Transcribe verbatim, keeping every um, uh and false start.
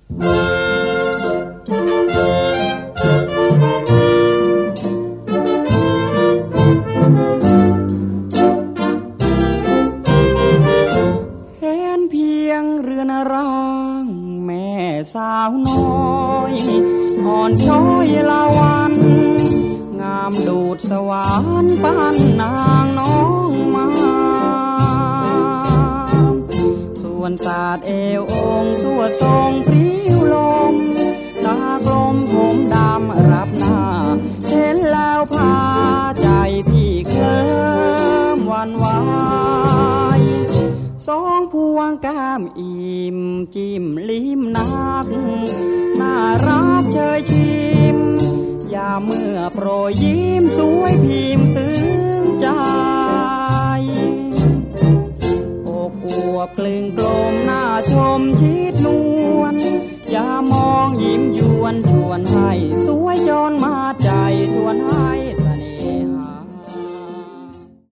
เห็นเพียงเรือนร่างแม่สาวน้อยอ่อนช้อยละวันงามดูดสวรรค์ปานนางน้องมาส่วนศาสตร์เอวองค์สวดทรงพริ้วลมตากลมผมดำรับหน้าเห็นแล้วพาใจพี่เคลิ้มหวั่นไหวสองพวงกามอิ่มจิ้มลิ้มนักน่ารักเชยชิมยามเมื่อโปรยยิ้มสวยพิมพ์ซึ้งใจอกอวบกลึงกลมหน้าชมชิดนวลอย่ามองยิ้มยวนชวนให้สวยจ